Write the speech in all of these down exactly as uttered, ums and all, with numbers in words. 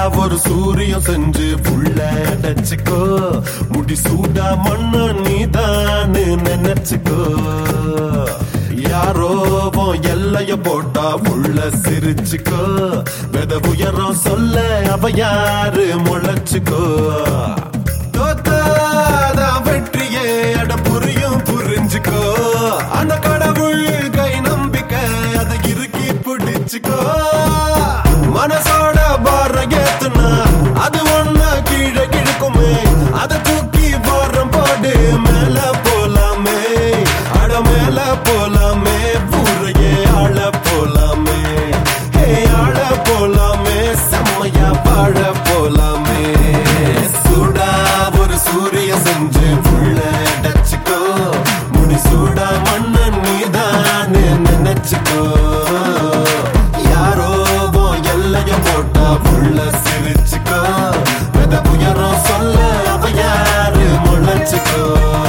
ஒரு சூரியம் செஞ்சு புள்ள அடைச்சுக்கோ முடி சூடா மண்ண நீதான் நினைச்சுக்கோ யாரோ எல்லைய போட்டா உள்ள சிரிச்சுக்கோ வெத உயரம் சொல்ல அவ யாரு முளைச்சுக்கோ தோத்தாதான் வெற்றியே அட புரியும் புரிஞ்சுக்கோ அந்த கடவுள் கை நம்பிக்கை அதை இறுக்கி பிடிச்சுக்கோ மனசோட பார ஏத்துனா அது ஒண்ணு கீழே கிழக்குமே அதை தூக்கி வாரம் போடு மேல போலாமே அட மேல போலாமே பூரையே ஆள போலாமே ஹே ஆள போலாமே செம்மையா வாழ போலாமே சூடா ஒரு சூரிய செஞ்சு புள்ள அடைச்சுக்கோ முடி சூடா மண்ண நீதான் நினைச்சுக்கோ யாரோ எல்லைய போட்டா புள்ள சிரிச்சுக்கோ வெத உயரம் சொல்ல அவ யாரு முளைச்சுக்கோ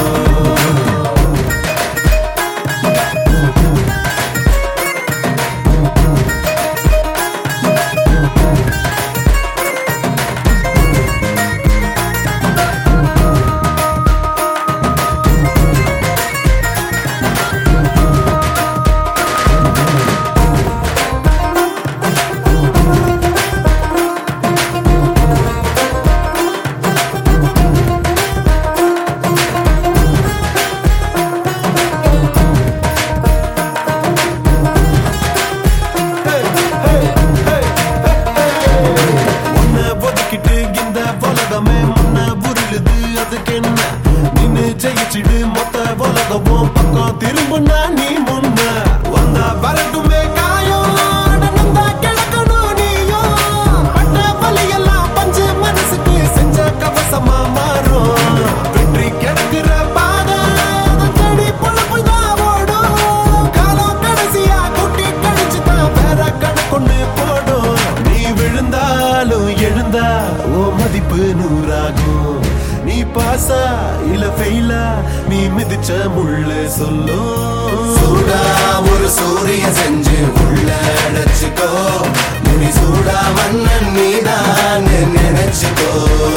ஜெயிச்சிடு மொத்த உலகமும் பக்கம் திரும்புனா நீ முன்ன வந்தா வரட்டுமே காயம் நடந்தா கிடக்கணும் நீயும் பட்ட வலியெல்லாம் பஞ்சு மனசுக்கு செஞ்ச கவசமா மாறும் வெற்றி கிடக்குற பாதை தேடி பொழப்புதான் ஓடும் காலம் கடைசியா குட்டி கழிச்சுதான் வேற கணக்கொண்டு போடும் நீ விழுந்தாலும் எழுந்தா ஓ மதிப்பு நூறாகும் நீ பாசா இல்ல ஃபெயிலா நீ மிதிச்ச முள்ள சொல்லும் சூடா ஒரு சூரிய செஞ்சு உள்ள அடைச்சுக்கோ முடி சூடா மண்ணன் நீதான் நினைச்சுக்கோ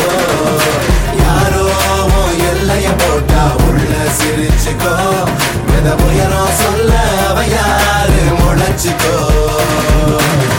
யாரோ எல்லைய போட்டா உள்ள சிரிச்சுக்கோ வெத உயரம் சொல்ல அவ யாரு முளைச்சுக்கோ